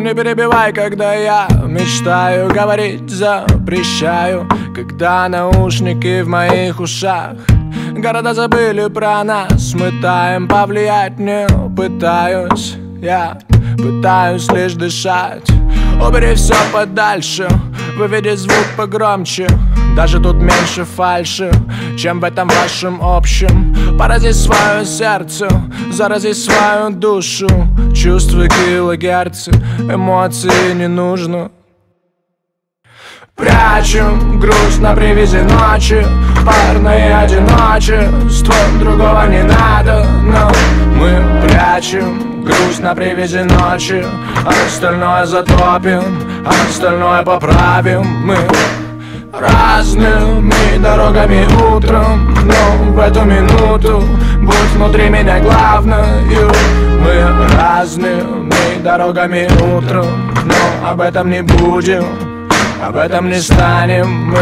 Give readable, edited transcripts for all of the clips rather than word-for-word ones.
Не перебивай, когда я мечтаю, говорить запрещаю, когда наушники в моих ушах. Города забыли про нас, мы таем, повлиять не пытаюсь. Я пытаюсь лишь дышать. Убери все подальше, выведи звук погромче. Даже тут меньше фальши, чем в этом вашем общем. Порази свое сердце, зарази свою душу. Чувства килогерцы, эмоции не нужно. Прячем грусть на привязи ночи, парное одиночество, другого не надо, но мы прячем грусть на привязи ночи, а остальное затопим, а остальное поправим. Мы разными дорогами утром, но в эту минуту будь внутри меня главною. Мы разными дорогами утром, но об этом не будем, об этом не станем мы.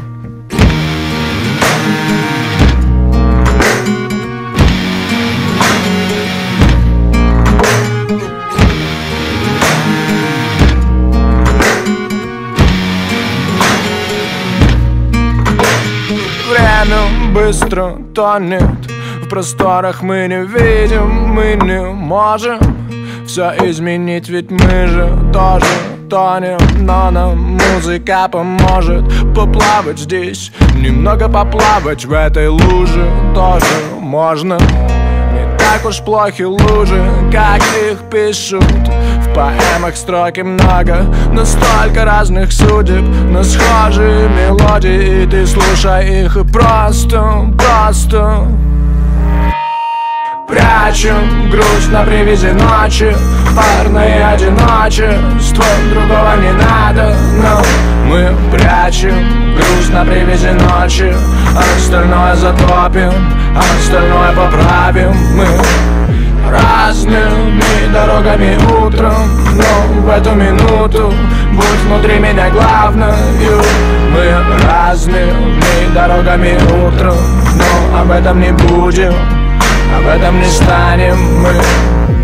Время быстро тонет, в просторах мы не видим, мы не можем все изменить, ведь мы же тоже тонем. Но нам музыка поможет поплавать здесь, немного поплавать в этой луже тоже можно. Не так уж плохи лужи, как их пишут в поэмах, строки много, но столько разных судеб на схожие мелодии, и ты слушай их и просто прячем грусть на привязи ночи, парное одиночество, другого не надо, но мы прячем грусть на привязи ночи, а остальное затопим, а остальное поправим. Мы разными дорогами утром, но в эту минуту будь внутри меня главною. Мы разными дорогами утром, но об этом не будем, об этом не станем мы.